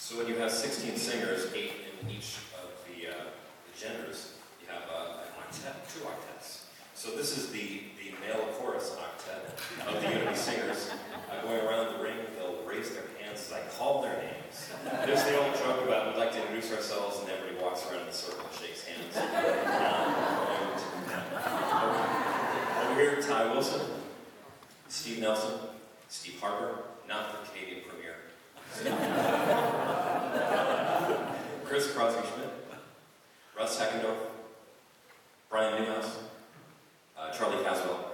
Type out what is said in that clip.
So when you have 16 singers, 8 in each of the genders, you have an octet, 2 octets. So this is the male chorus octet of the Unity Singers. Going around the ring, they'll raise their hands as I call their names. There's the old joke about we'd like to introduce ourselves, and everybody walks around in a circle and shakes hands. Over here, Ty Wilson, Steve Nelson, Steve Harper, not the Canadian Premier, Chris Crosby-Schmidt, Russ Heckendorf, Brian Newhouse, Charlie Caswell,